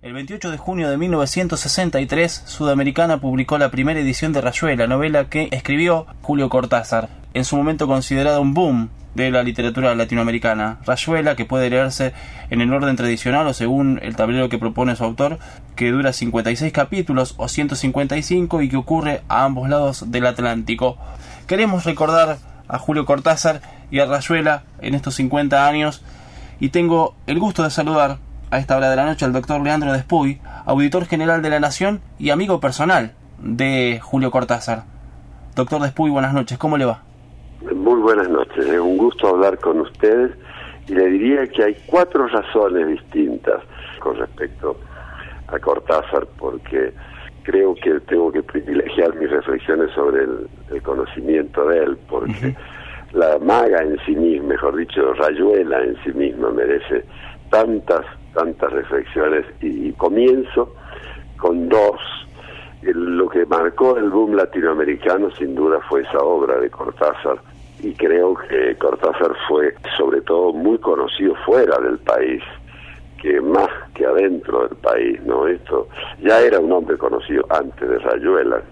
El 28 de junio de 1963, Sudamericana publicó la primera edición de Rayuela, novela que escribió Julio Cortázar, en su momento considerada un boom de la literatura latinoamericana. Rayuela, que puede leerse en el orden tradicional o según el tablero que propone su autor, que dura 56 capítulos o 155 y que ocurre a ambos lados del Atlántico. Queremos recordar a Julio Cortázar y a Rayuela en estos 50 años y tengo el gusto de saludar a esta hora de la noche al doctor Leandro Despuy, auditor general de La Nación y amigo personal de Julio Cortázar. Doctor Despuy, buenas noches, ¿cómo le va? Muy buenas noches, es un gusto hablar con ustedes y le diría que hay 4 razones distintas con respecto a Cortázar, porque creo que tengo que privilegiar mis reflexiones sobre el conocimiento de él, porque la maga en sí misma, mejor dicho, Rayuela en sí misma merece tantas reflexiones y comienzo con 2. Lo que marcó el boom latinoamericano sin duda fue esa obra de Cortázar, y creo que Cortázar fue sobre todo muy conocido fuera del país que más que adentro del país, ¿no? Esto ya era un hombre conocido antes de Rayuela,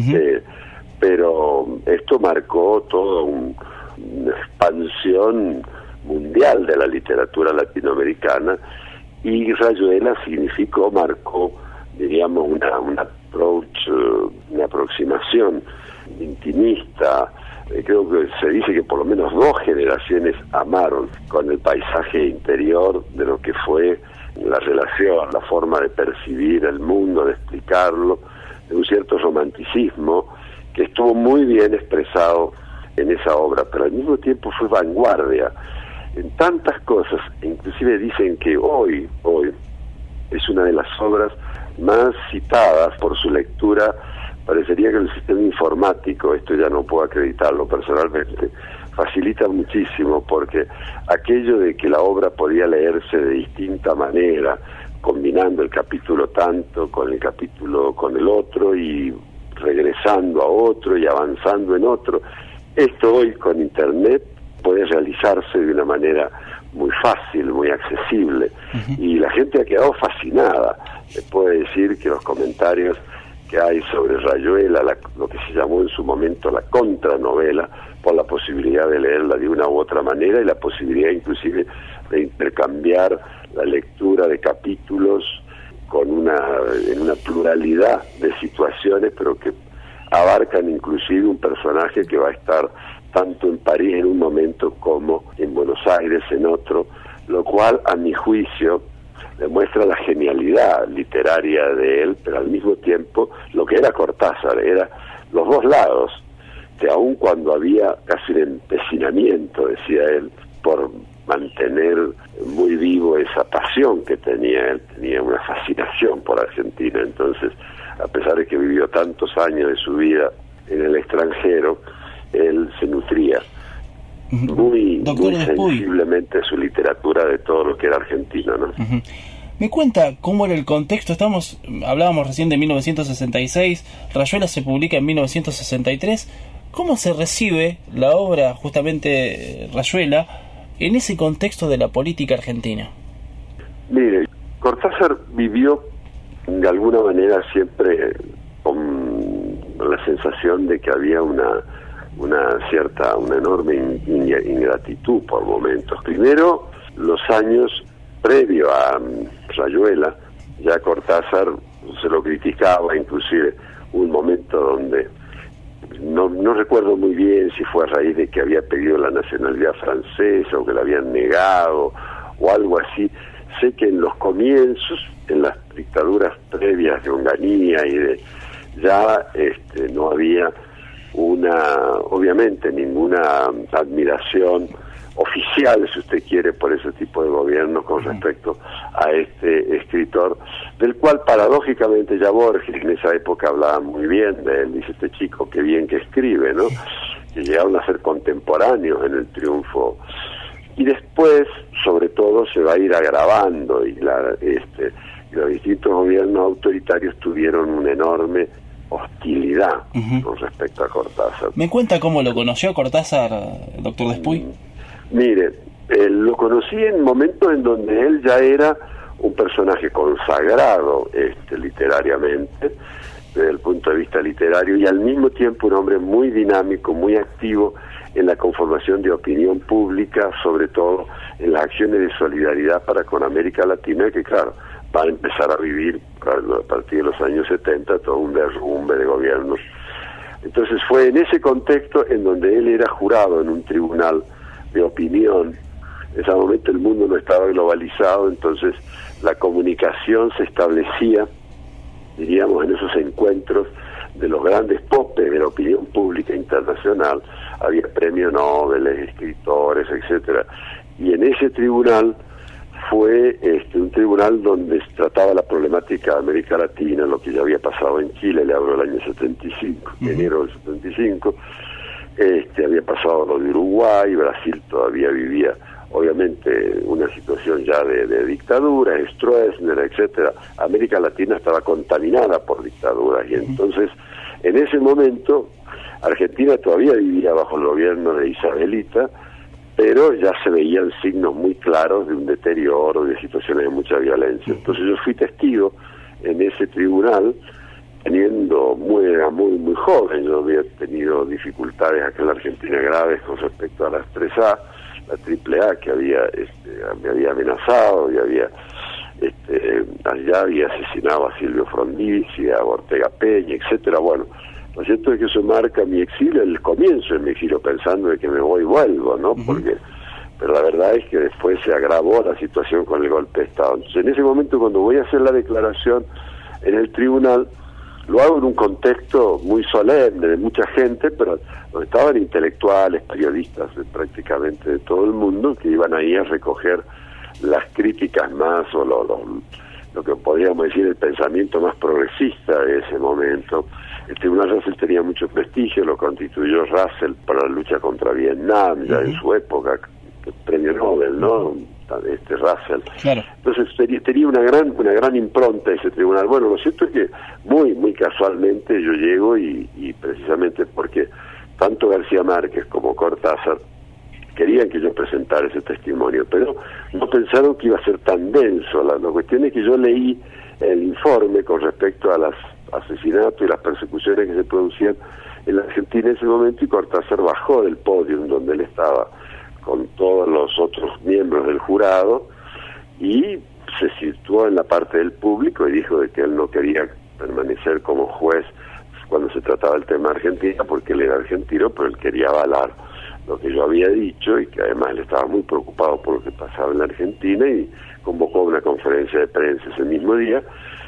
pero esto marcó toda una expansión mundial de la literatura latinoamericana, y Rayuela marcó, diríamos, una aproximación intimista. Creo que se dice que por lo menos 2 generaciones amaron con el paisaje interior de lo que fue la relación, la forma de percibir el mundo, de explicarlo, de un cierto romanticismo que estuvo muy bien expresado en esa obra, pero al mismo tiempo fue vanguardia en tantas cosas. Inclusive dicen que hoy es una de las obras más citadas por su lectura. Parecería que el sistema informático, esto ya no puedo acreditarlo personalmente, facilita muchísimo, porque aquello de que la obra podía leerse de distinta manera, combinando el capítulo tanto con el capítulo con el otro y regresando a otro y avanzando en otro, esto hoy con internet puede realizarse de una manera muy fácil, muy accesible, y la gente ha quedado fascinada. Se puede decir que los comentarios que hay sobre Rayuela, lo que se llamó en su momento la contranovela, por la posibilidad de leerla de una u otra manera y la posibilidad inclusive de intercambiar la lectura de capítulos en una pluralidad de situaciones, pero que abarcan inclusive un personaje que va a estar tanto en París en un momento como en Buenos Aires en otro, lo cual a mi juicio demuestra la genialidad literaria de él, pero al mismo tiempo lo que era Cortázar, era los 2 lados, que aun cuando había casi un empecinamiento, decía él, por mantener muy vivo esa pasión que tenía él, tenía una fascinación por Argentina. Entonces, a pesar de que vivió tantos años de su vida en el extranjero, él se nutría muy sensiblemente de su literatura, de todo lo que era argentino, ¿no? Me cuenta cómo era el contexto. Hablábamos recién de 1966, Rayuela se publica en 1963. ¿Cómo se recibe la obra, justamente Rayuela, en ese contexto de la política argentina? Mire, Cortázar vivió de alguna manera siempre con la sensación de que había una enorme ingratitud por momentos. Primero, los años previo a Rayuela, ya Cortázar se lo criticaba, inclusive un momento donde no recuerdo muy bien si fue a raíz de que había pedido la nacionalidad francesa o que la habían negado o algo así. Sé que en los comienzos, en las dictaduras previas de Onganía no había obviamente ninguna admiración oficial, si usted quiere, por ese tipo de gobierno con respecto a este escritor, del cual paradójicamente ya Borges en esa época hablaba muy bien de él. Dice, este chico qué bien que escribe, ¿no? Que llegaron a ser contemporáneos en el triunfo. Y después, sobre todo, se va a ir agravando, y los distintos gobiernos autoritarios tuvieron una enorme hostilidad con respecto a Cortázar. ¿Me cuenta cómo lo conoció Cortázar, doctor Despuy? Mire, lo conocí en momentos en donde él ya era un personaje consagrado literariamente, desde el punto de vista literario, y al mismo tiempo un hombre muy dinámico, muy activo en la conformación de opinión pública, sobre todo en las acciones de solidaridad para con América Latina, que claro, va a empezar a vivir a partir de los años 70 todo un derrumbe de gobiernos. Entonces fue en ese contexto en donde él era jurado en un tribunal de opinión. En ese momento el mundo no estaba globalizado, entonces la comunicación se establecía, diríamos, en esos encuentros de los grandes popes de la opinión pública internacional. Había premios Nobel, escritores, etcétera, y en ese tribunal fue un tribunal donde se trataba la problemática de América Latina, lo que ya había pasado en Chile, le hablo del año 75, enero del 75, había pasado lo de Uruguay, Brasil todavía vivía obviamente una situación ya de dictadura, Stroessner, etcétera. América Latina estaba contaminada por dictaduras, y entonces en ese momento Argentina todavía vivía bajo el gobierno de Isabelita, pero ya se veían signos muy claros de un deterioro, de situaciones de mucha violencia. Entonces yo fui testigo en ese tribunal, era muy joven. Yo había tenido dificultades acá en la Argentina graves con respecto a las 3A, la AAA, que me había amenazado, y allá había asesinado a Silvio Frondizi, a Ortega Peña, etcétera. Bueno, lo cierto es que eso marca mi exilio, el comienzo de mi exilio, pensando de que me voy y vuelvo, ¿no? Pero la verdad es que después se agravó la situación con el golpe de Estado. Entonces, en ese momento, cuando voy a hacer la declaración en el tribunal, lo hago en un contexto muy solemne, de mucha gente, pero donde estaban intelectuales, periodistas prácticamente de todo el mundo, que iban ahí a recoger las críticas más, o lo que podríamos decir el pensamiento más progresista de ese momento. El Tribunal Russell tenía mucho prestigio, lo constituyó Russell para la lucha contra Vietnam, ya en su época, premio Nobel, ¿no? Russell. Claro. Entonces tenía una gran impronta ese tribunal. Bueno, lo cierto es que muy casualmente yo llego y precisamente porque tanto García Márquez como Cortázar querían que yo presentara ese testimonio, pero no pensaron que iba a ser tan denso. La cuestión es que yo leí el informe con respecto a los asesinatos y las persecuciones que se producían en la Argentina en ese momento, y Cortázar bajó del podio donde él estaba con todos los otros miembros del jurado y se situó en la parte del público y dijo de que él no quería permanecer como juez cuando se trataba del tema Argentina, porque él era argentino, pero él quería avalar lo que yo había dicho, y que además él estaba muy preocupado por lo que pasaba en la Argentina, y convocó una conferencia de prensa ese mismo día,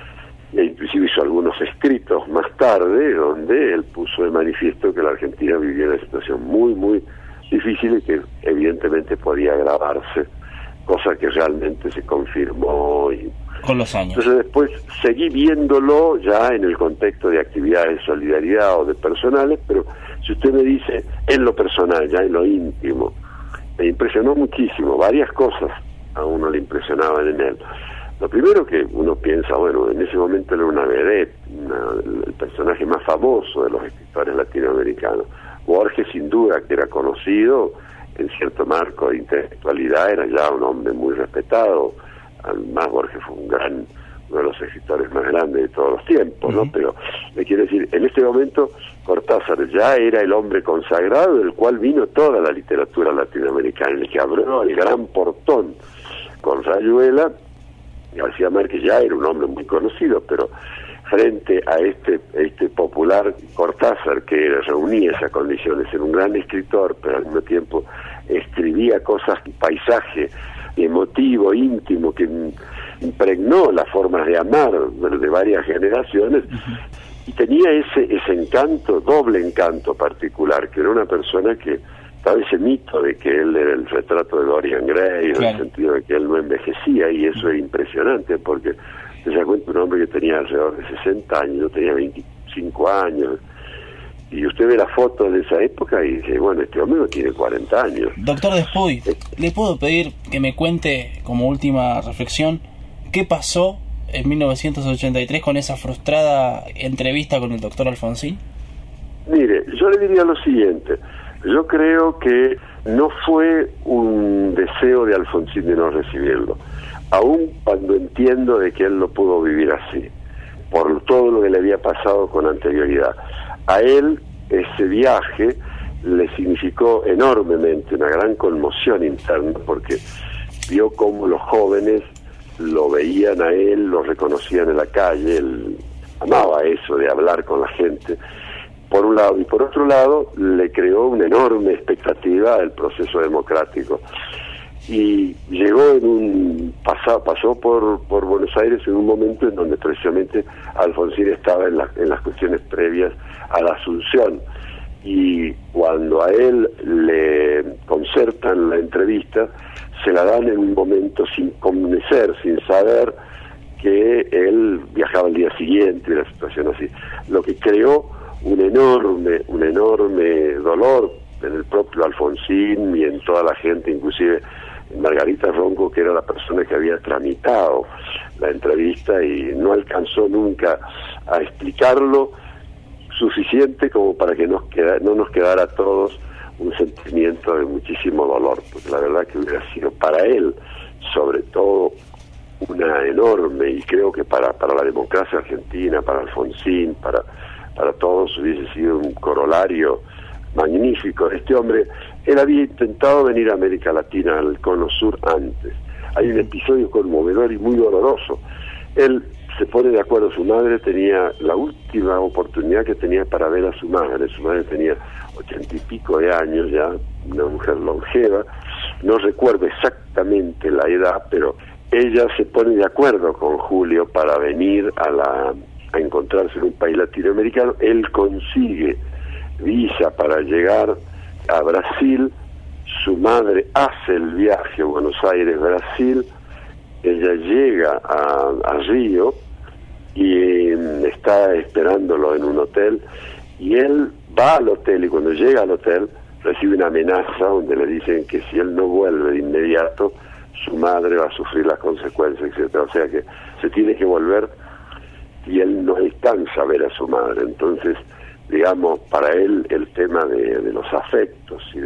e inclusive hizo algunos escritos más tarde donde él puso de manifiesto que la Argentina vivía una situación muy difícil y que evidentemente podía agravarse, cosa que realmente se confirmó con los años. Entonces después seguí viéndolo ya en el contexto de actividades de solidaridad o de personales, pero si usted me dice en lo personal, ya en lo íntimo, me impresionó muchísimo, varias cosas a uno le impresionaban en él. Lo primero que uno piensa, bueno, en ese momento era una vedette, el personaje más famoso de los escritores latinoamericanos. Borges, sin duda, que era conocido en cierto marco de intelectualidad, era ya un hombre muy respetado. Además, Borges fue uno de los escritores más grandes de todos los tiempos, ¿no? Pero le quiero decir, en este momento Cortázar ya era el hombre consagrado del cual vino toda la literatura latinoamericana, el que abrió el gran portón con Rayuela. García Márquez ya era un hombre muy conocido, pero frente a este popular Cortázar, que reunía esas condiciones, era un gran escritor, pero al mismo tiempo escribía cosas, paisaje emotivo, íntimo, que impregnó las formas de amar de varias generaciones, y tenía ese encanto, doble encanto particular, que era una persona que estaba ese mito de que él era el retrato de Dorian Gray, claro, en el sentido de que él no envejecía, y eso es impresionante, porque se da cuenta un hombre que tenía alrededor de 60 años, yo tenía 25 años, y usted ve la foto de esa época y dice, bueno, este hombre no tiene 40 años. Doctor Despuy, ¿le puedo pedir que me cuente, como última reflexión, qué pasó en 1983 con esa frustrada entrevista con el doctor Alfonsín? Mire, yo le diría lo siguiente. Yo creo que no fue un deseo de Alfonsín de no recibirlo. aun cuando entiendo de que él no pudo vivir así, por todo lo que le había pasado con anterioridad. A él ese viaje le significó enormemente una gran conmoción interna, porque vio cómo los jóvenes lo veían a él, lo reconocían en la calle, él amaba eso de hablar con la gente, por un lado, y por otro lado le creó una enorme expectativa al proceso democrático. Y llegó pasó por Buenos Aires en un momento en donde precisamente Alfonsín estaba en las cuestiones previas a la Asunción, y cuando a él le concertan la entrevista, se la dan en un momento sin conocer, sin saber que él viajaba el día siguiente, y la situación así, lo que creó un enorme dolor en el propio Alfonsín y en toda la gente, inclusive Margarita Ronco, que era la persona que había tramitado la entrevista, y no alcanzó nunca a explicarlo suficiente como para que no nos quedara a todos un sentimiento de muchísimo dolor, porque la verdad que hubiera sido para él, sobre todo, una enorme, y creo que para la democracia argentina, para Alfonsín, para todos, hubiese sido un corolario magnífico. Este hombre, él había intentado venir a América Latina, al Cono Sur, antes. Hay un episodio conmovedor y muy doloroso. Él se pone de acuerdo, su madre tenía la última oportunidad que tenía para ver a su madre tenía 80 y pico de años ya, una mujer longeva, no recuerdo exactamente la edad, pero ella se pone de acuerdo con Julio para venir a encontrarse en un país latinoamericano. Él consigue visa para llegar a Brasil, su madre hace el viaje a Buenos Aires, Brasil, ella llega a Río y está esperándolo en un hotel, y él va al hotel, y cuando llega al hotel recibe una amenaza donde le dicen que si él no vuelve de inmediato, su madre va a sufrir las consecuencias, etcétera. O sea que se tiene que volver, y él no alcanza a ver a su madre. Entonces, digamos, para él el tema de los afectos y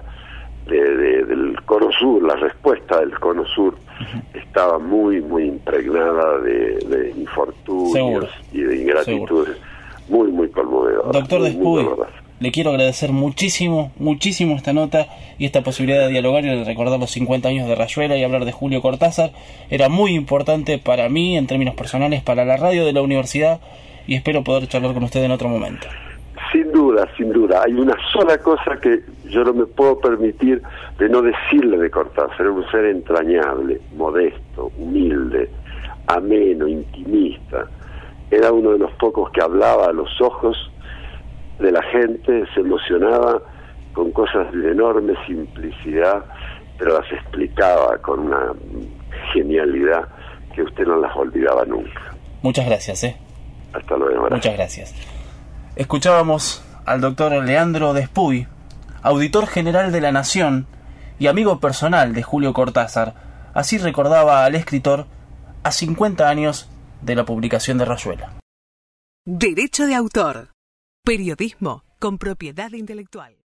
del Cono Sur, la respuesta del Cono Sur, estaba muy impregnada de infortunios. Seguro. Y de ingratitudes. Seguro. Muy conmovedora. Doctor Despuy, le quiero agradecer muchísimo esta nota y esta posibilidad de dialogar y de recordar los 50 años de Rayuela y hablar de Julio Cortázar. Era muy importante para mí, en términos personales, para la radio de la universidad, y espero poder charlar con usted en otro momento. Sin duda. Hay una sola cosa que yo no me puedo permitir de no decirle de Cortázar. Era un ser entrañable, modesto, humilde, ameno, intimista. Era uno de los pocos que hablaba a los ojos de la gente, se emocionaba con cosas de enorme simplicidad, pero las explicaba con una genialidad que usted no las olvidaba nunca. Muchas gracias. Hasta luego. Muchas gracias. Escuchábamos al doctor Leandro Despuy, auditor general de La Nación y amigo personal de Julio Cortázar. Así recordaba al escritor a 50 años de la publicación de Rayuela. Derecho de autor. Periodismo con propiedad intelectual.